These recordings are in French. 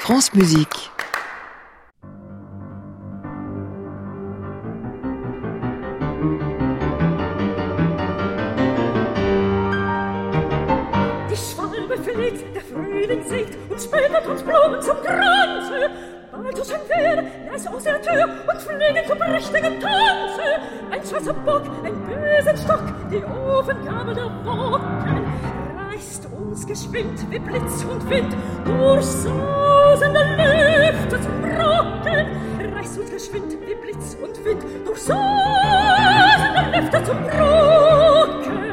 France Musique. Die Schwalbe fliegt, der Frühling singt und spendet uns Blumen zum Kranze. Bald tuschen wir, leis aus der Tür und fliegen zum prächtigen Tanze. Ein schwarzer Bock, ein Besenstock, die Ofengabel der Wocken reißt uns geschwind wie Blitz und Wind durch sausende Lüfte zum Brocken. Reißt uns geschwind wie Blitz und Wind durch sausende Lüfte zum Brocken.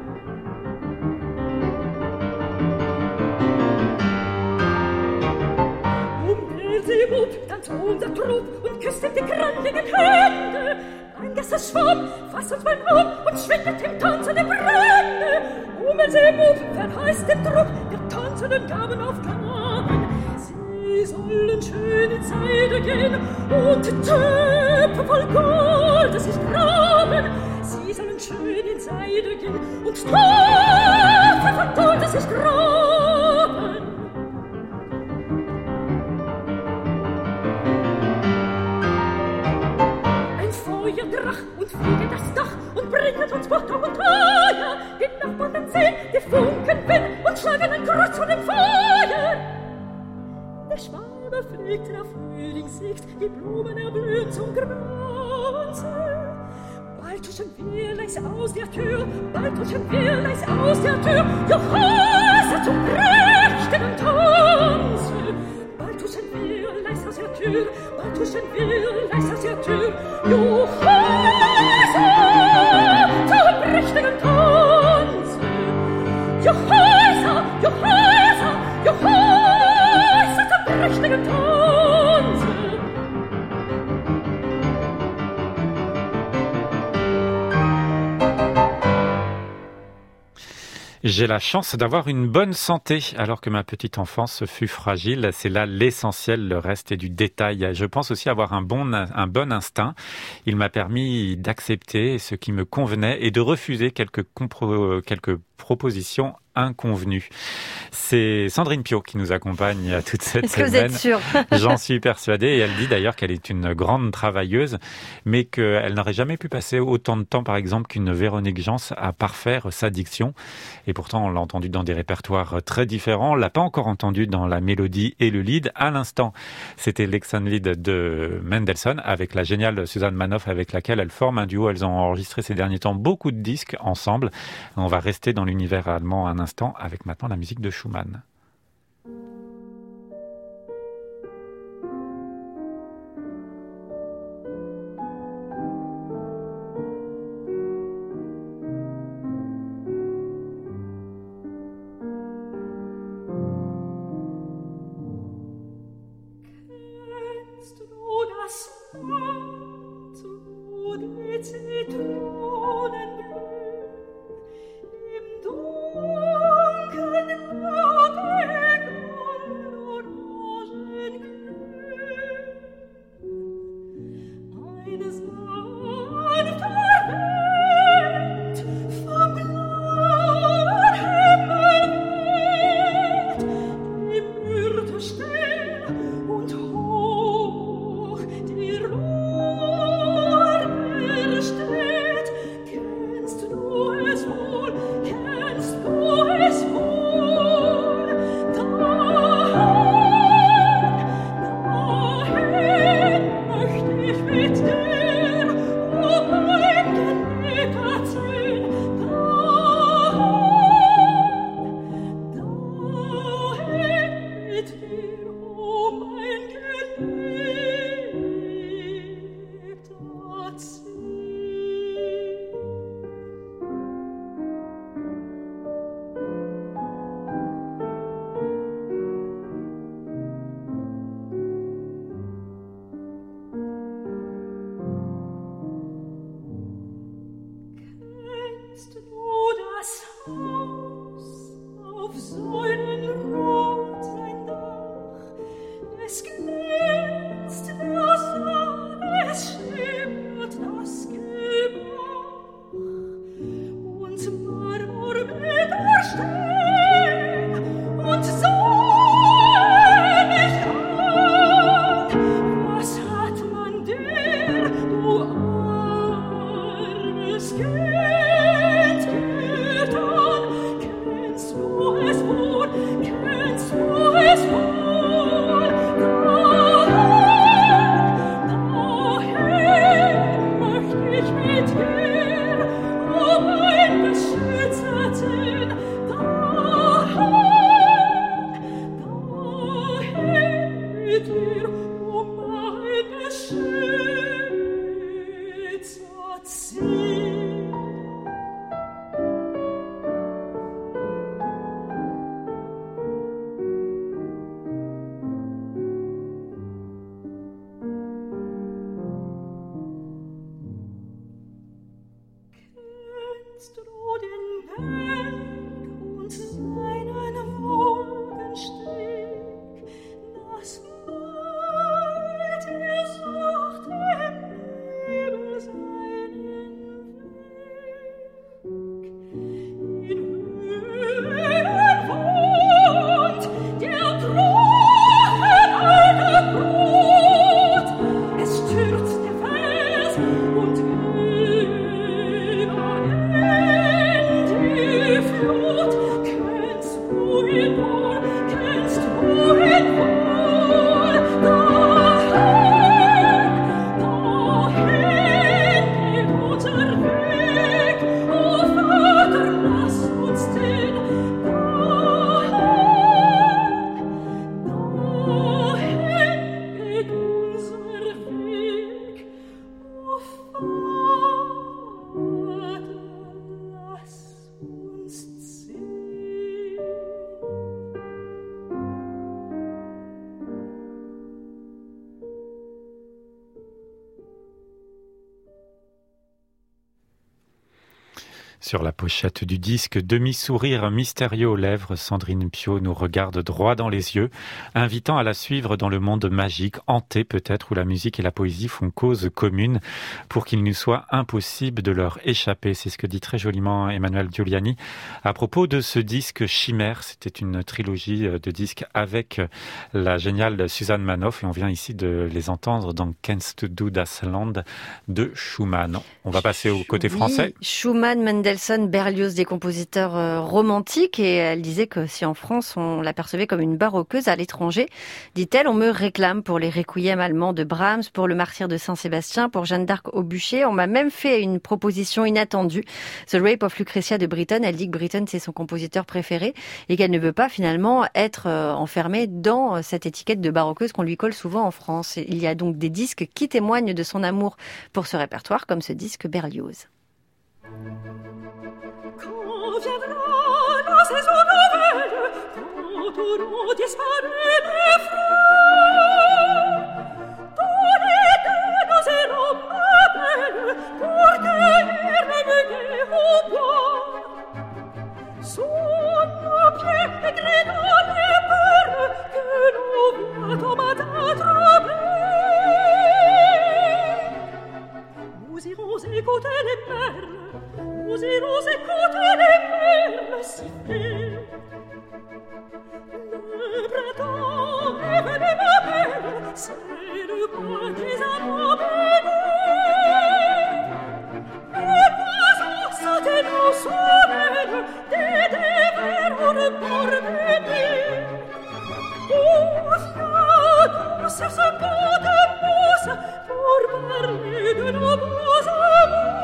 Tanzt unser Trupp und küsst ihm die kranken Hände. Ein Gästeschwarm fasst uns beim Arm und schwindet im tanzenden Brände. Seebub verheißt dem Trupp der tanzenden Gaben auf Gaben. Sie sollen schön in Seide gehen und Töpfe voll Goldes sich graben. Sie sollen schön in Seide gehen und Töpfe voll Goldes sich graben. Drach und fliege das Dach und bringet uns Butter und Eier. Die Nachbarn sehen, die Funken wehen und schlagen ein Kreuz von dem Feuer. Der Schwalbe fliegt, der Frühling siegt, die Blumen erblühen zum Granze. Bald tuschen wir leis aus der Tür, bald tuschen wir leis aus der Tür. Johannes zum prächtigen Tanze. Bald tuschen wir leis aus der Tür, bald tuschen wir leis aus der Tür. Johannes zum prächtigen Tanze. Johannes, Johannes, Johannes zum prächtigen Tanze. J'ai la chance d'avoir une bonne santé, alors que ma petite enfance fut fragile. C'est là l'essentiel, le reste est du détail. Je pense aussi avoir un bon instinct. Il m'a permis d'accepter ce qui me convenait et de refuser quelques propositions inconvenues. C'est Sandrine Piau qui nous accompagne toute cette Est-ce semaine. que vous êtes sûr? J'en suis persuadé. Et elle dit d'ailleurs qu'elle est une grande travailleuse, mais qu'elle n'aurait jamais pu passer autant de temps, par exemple, qu'une Véronique Jans à parfaire sa diction. Et pourtant, on l'a entendu dans des répertoires très différents. On l'a pas encore entendu dans la mélodie et le lead. À l'instant, c'était l'Exxon Lead de Mendelssohn avec la géniale Suzanne Manoff avec laquelle elle forme un duo. Elles ont enregistré ces derniers temps beaucoup de disques ensemble. On va rester dans l'univers allemand un instant avec maintenant la musique de Schumann. Auf Säulen ruht sein Dach. Sur la pochette du disque, demi-sourire mystérieux aux lèvres, Sandrine Piau nous regarde droit dans les yeux, invitant à la suivre dans le monde magique, hanté peut-être, où la musique et la poésie font cause commune, pour qu'il nous soit impossible de leur échapper. C'est ce que dit très joliment Emmanuel Giuliani à propos de ce disque Chimère. C'était une trilogie de disques avec la géniale Suzanne Manoff, et on vient ici de les entendre dans Kennst du das Land de Schumann. On va passer au côté français. Schumann, Mendelssohn, Berlioz, des compositeurs romantiques, et elle disait que si en France on l'apercevait comme une baroqueuse, à l'étranger, dit-elle, on me réclame pour les requiem allemands de Brahms, pour le martyr de Saint-Sébastien, pour Jeanne d'Arc au bûcher. On m'a même fait une proposition inattendue, The Rape of Lucretia de Britten. Elle dit que Britten c'est son compositeur préféré et qu'elle ne veut pas finalement être enfermée dans cette étiquette de baroqueuse qu'on lui colle souvent en France. Il y a donc des disques qui témoignent de son amour pour ce répertoire, comme ce disque Berlioz. Quand viendra la saison nouvelle, quand auront disparu les fleurs, tous les deux nous irons, ma belle, pour cueillir le muguet au bois. Sous nos pieds écrit dans les perles que l'on voit au matin trembler. Nous irons écouter les perles, nous irons écouter les perles siffler. Le printemps est venu, ma belle, c'est le bois des amants bénis. Les oiseaux sautent nos sommelles, des vers ont le bord béni. Viens donc sur ce pont de mousse pour parler de nos beaux amours.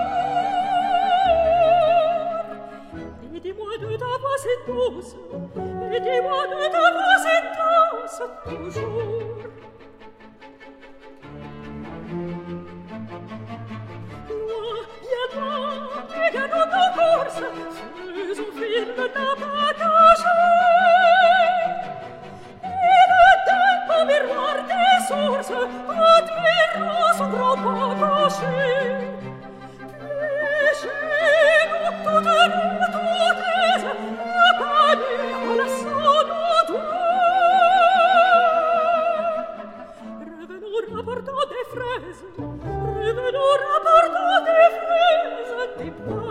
Et dis-moi de ta voix si douce, et dis-moi de ta voix si douce toujours. Loin, bien loin, égalons nos courses, faisons film n'a pas caché. Et le temps au miroir des sources, admirons son grand pas caché. Léchez-nous toutes aises, accablés à la sang nos doigts. Revenons rapportant des fraises, revenons rapportant des fraises des bois.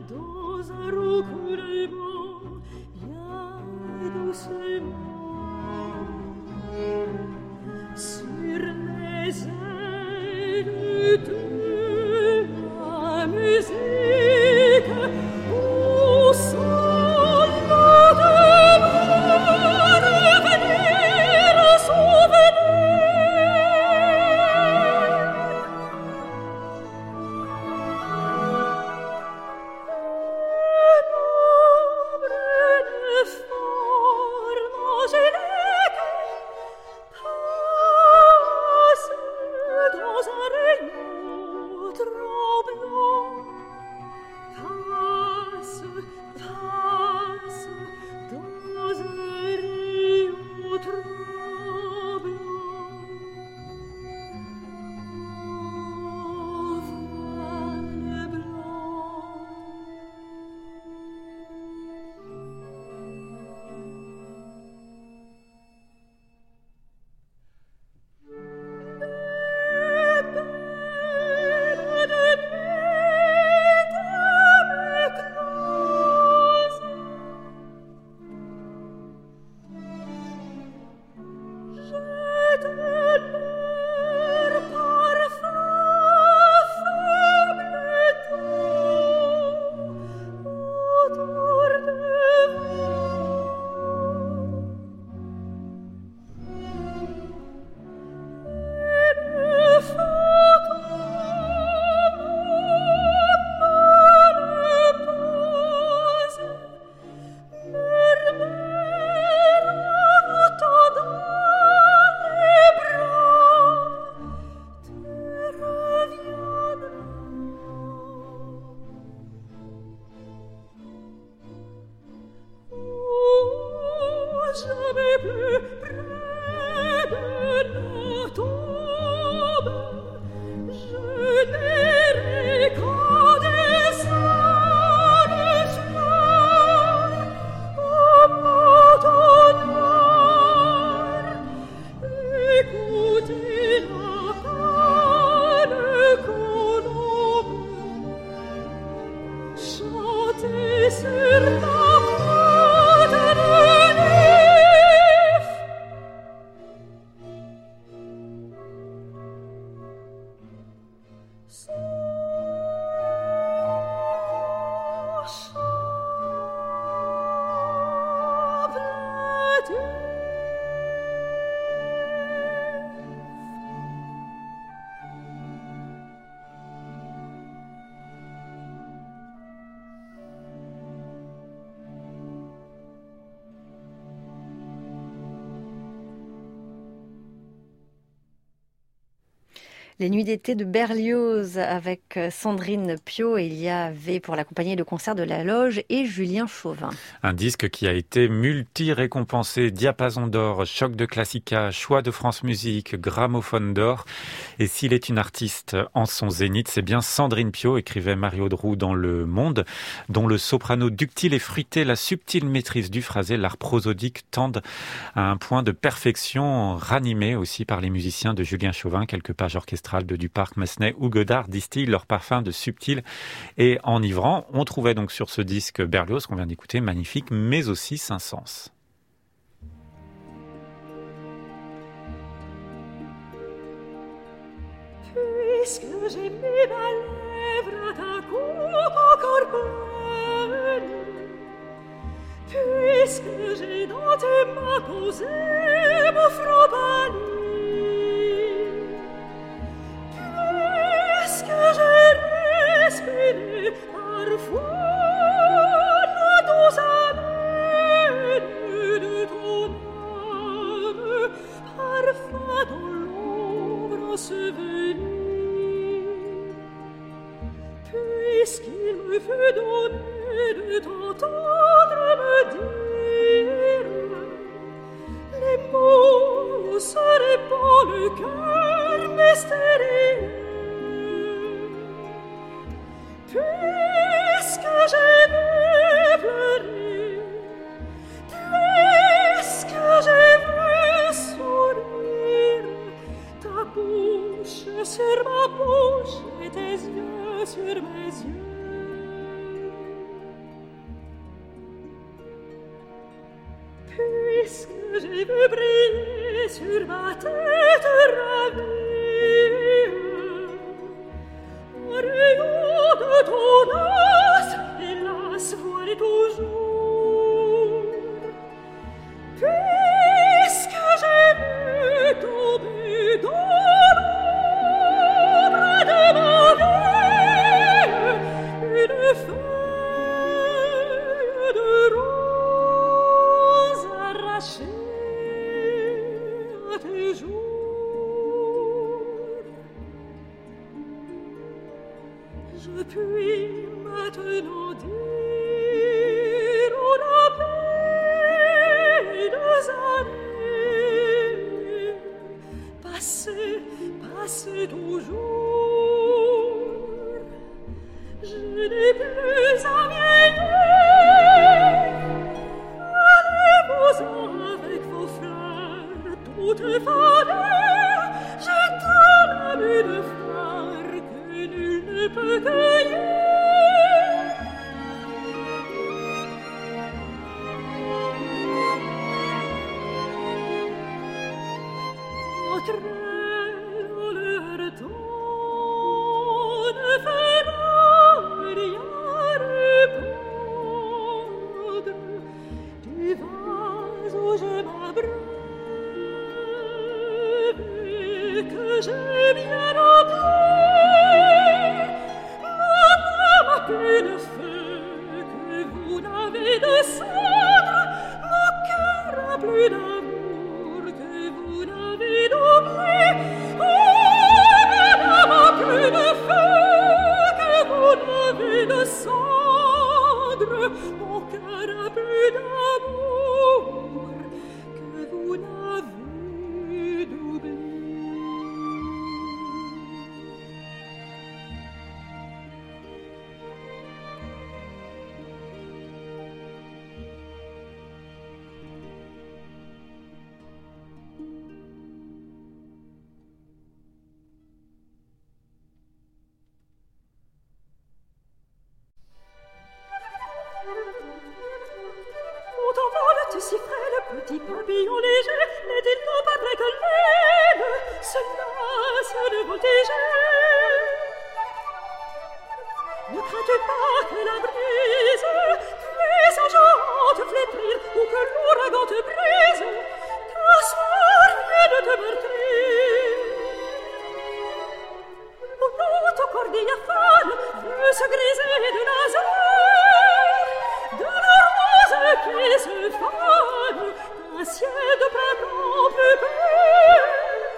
dans un roucoulement, bien doucement, sur les ailes de la musique, où semble revenir souvenir. Les Nuits d'été de Berlioz avec Sandrine Piau, et il y avait pour l'accompagner le concert de la Loge et Julien Chauvin. Un disque qui a été multi-récompensé, Diapason d'or, Choc de Classica, Choix de France Musique, Gramophone d'or. Et s'il est une artiste en son zénith, c'est bien Sandrine Piau, écrivait Mario Droux dans Le Monde, dont le soprano ductile et fruité, la subtile maîtrise du phrasé, l'art prosodique tendent à un point de perfection, ranimé aussi par les musiciens de Julien Chauvin. Quelques pages orchestrales de Duparc, Massenet ou Godard distillent leur parfum de subtil et enivrant. On trouvait donc sur ce disque Berlioz qu'on vient d'écouter, magnifique, mais aussi Saint-Saëns. Puisque j'ai mis ma lèvre à ta coupe encore pleine, puisque j'ai dans tes mains posé mon front pâli, puisque j'ai respiré parfois la douce haleine de ton âme, parfum dans l'ombre ensevelie, puisqu'il me fut donné de t'entendre me dire les mots se répandent le cœur mystérieux, puisque j'ai vu pleurer, puisque j'ai vu sourire, ta bouche sur ma bouche et tes yeux sur mes yeux. Puisque j'ai vu briller sur ma tête ravie un rayon de ton astre, hélas, voilé toujours. Puisque j'ai vu tomber dans l'ombre de ma vie une feuille de rose arrachée à tes jours, je puis maintenant dire au paix des années passées, passées toujours. Je n'ai plus à vieillir. Allez-vous-en avec vos fleurs, toutes fanées. J'ai tant l'abus de fleurs que nul ne peut cueillir. Entre elles, en leur temps, ne fera rien répondre. Du vase où je m'abreuve et que j'ai bien rempli, mon âme a plus de feu que vous n'avez de cendre, mon cœur a plus d'amour que vous n'avez d'oubli. Oh, mon âme a plus de feu que vous n'avez de cendre, mon cœur a plus d'amour que vous n'avez d'oubli. Si frêle, petit papillon léger, n'est-il non pas près que l'aile se lasse de voltiger? Ne crains-tu pas que la brise puisse en jouant te flétrir ou que l'ouragan te brise, qu'un soir vienne te meurtrir? Mon autre corps diaphane veut se griser de laser, de la rose qui se fane, un ciel de printemps plus belle.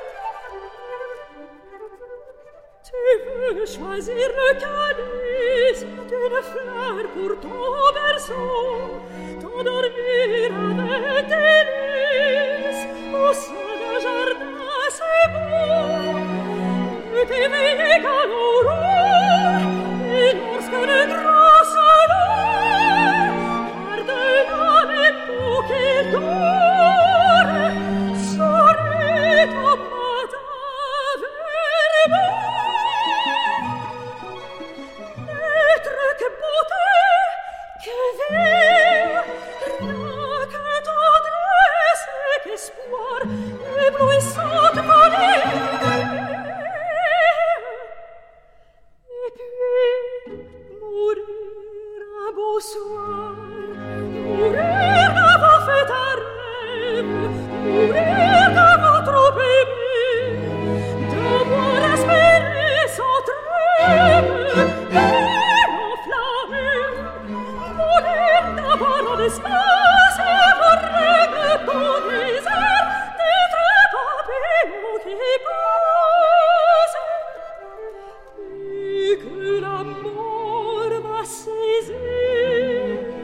Tu veux choisir le calice d'une fleur pour ton berceau, t'endormir avec délice au sein d'un jardin si beau, t'éveiller qu'à l'aurore, et lorsque le grand soleil par-delà les peaux qui dorent sourit au matin verbeux. Être que beauté, que vie, rien que tendresse et qu'espoir, éblouissante folie. Et puis mourir un beau soir, mourir d'avoir fait un rêve, mourir d'avoir trop aimé, d'avoir espéré sans trêve, et enflammé, mourir d'avoir en espace et avoir rêvé ton désert, d'être papillon qui passe, et que la mort va saisir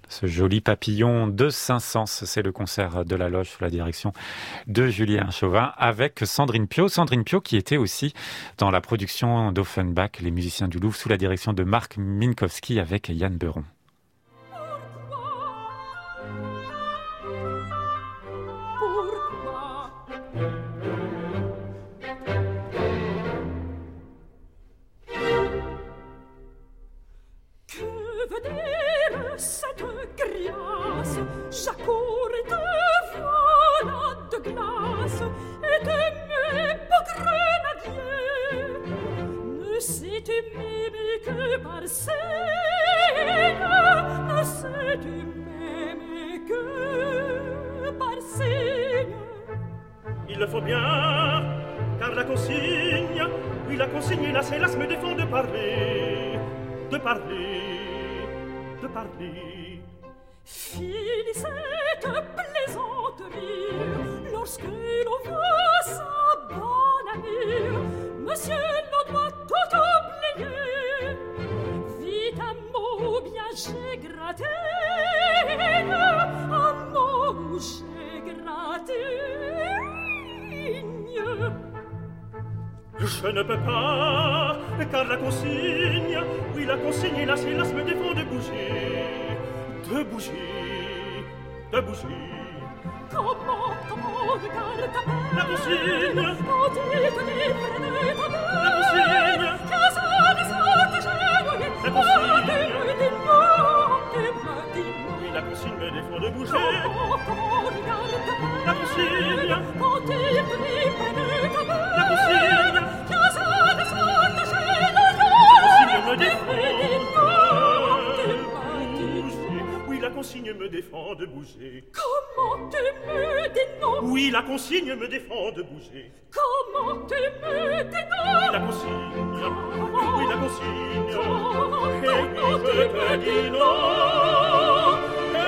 Ce joli papillon de Saint-Saëns, c'est le concert de la Loge sous la direction de Julien Chauvin avec Sandrine Piau. Sandrine Piau qui était aussi dans la production d'Offenbach, les musiciens du Louvre, sous la direction de Marc Minkowski avec Yann Beuron. Cette griace, j'accours et te voilà de glace, et de mes beaux grenadiers. Ne sais-tu m'aimer que par signe, ne sais-tu m'aimer que par signe. Il le faut bien, car la consigne, oui la consigne, là c'est là, me défend de parler, de parler. De parler. Fini cette plaisanterie, lorsque l'on voit sa bonne amie, monsieur l'on doit tout oublier. Vite un mot bien j'ai gratté, un mot où j'ai gratté. Je ne peux pas, car la consigne, oui la consigne, là c'est là, me défend de bouger, de bouger, de bouger. Comment, regarde ta peine, la consigne, quand il te livre de ta peine, la consigne, qu'à ça ne s'en gêne, la consigne, oui la consigne me défend de bouger, comment, regarde ta peine, la consigne, quand il te livre de ta peine, la consigne, qu'à ça ne s'en gêne, me défend oui la consigne me défend de bouger. Comment tu me dénonces? Oui la consigne me défend de bouger. Comment tu me dénonces? La consigne, oui la consigne, et oui je te dis non.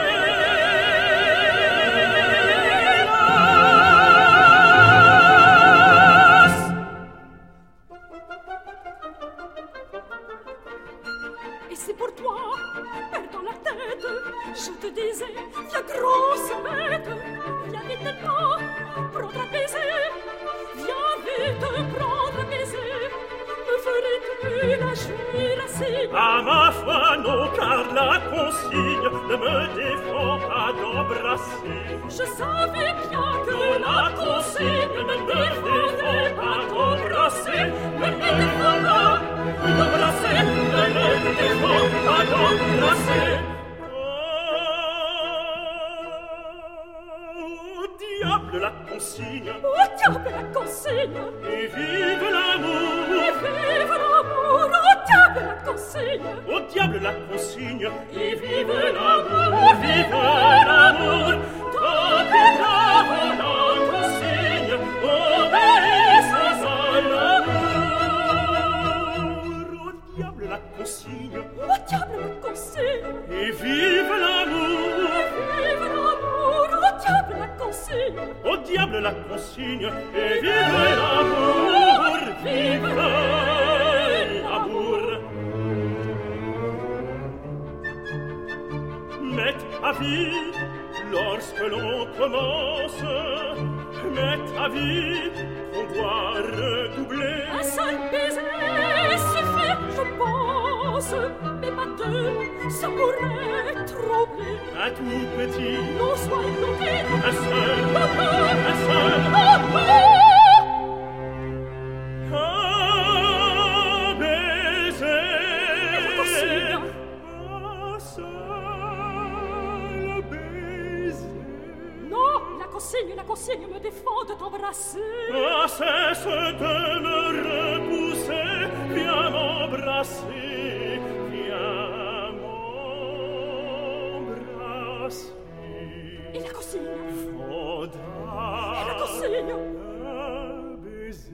Et c'est pour toi, perdant la tête, je te disais, viens grosse bête, viens vite maintenant, prendre un baiser, viens vite prendre un baiser, me ferais-tu la jouir ainsi? À ma foi non, car la consigne ne me défend pas d'embrasser. Je savais bien que la consigne ne me défendait pas d'embrasser, ne me défend pas d'embrasser, ne me défend pas d'embrasser. Au diable la consigne, Au diable la consigne, et vive l'amour, et vive l'amour, au diable la consigne, au diable la consigne, et vive l'amour, vive l'amour, tant pis bravo la consigne, obéissez à l'amour. Au diable la consigne, au diable la consigne, et vive l'amour, et vive l'amour, au diable la consigne, au diable la consigne, et vive l'amour, vive l'amour. M'est avis lorsque l'on commence, m'est avis qu'on doit redoubler. un seul baiser suffit, je pense, mais pas deux, ça pourrait troubler. Un tout petit, Non, sois bloqué, un seul, non, un seul, non, non. un baiser. Un seul baiser. Non, la consigne me défend de t'embrasser. Ah, cesse de me repousser, viens m'embrasser, viens m'embrasser. Et la consigne, Faudra la consigne. un baiser.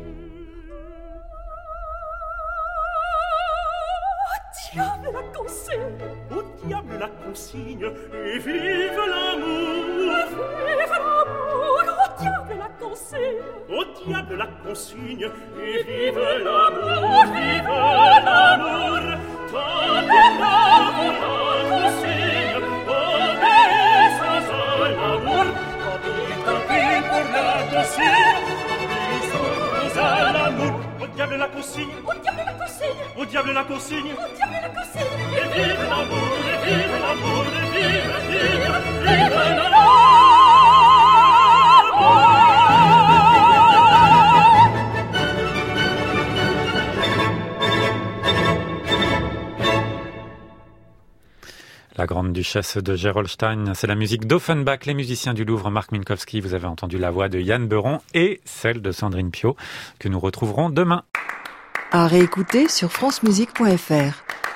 Au diable la consigne, Au diable la consigne, et vive l'amour. vive l'amour, au diable la consigne, Au diable la consigne, et vive l'amour, vive l'amour. Tant pis bravo la consigne, consigne, Au diable la consigne, au diable la consigne. au diable la consigne. Et vive l'amour, et vive l'amour, et vive l'amour. La grande duchesse de Gerolstein, c'est la musique d'Offenbach, les musiciens du Louvre, Marc Minkowski. Vous avez entendu la voix de Yann Beuron et celle de Sandrine Piau, que nous retrouverons demain. À réécouter sur francemusique.fr.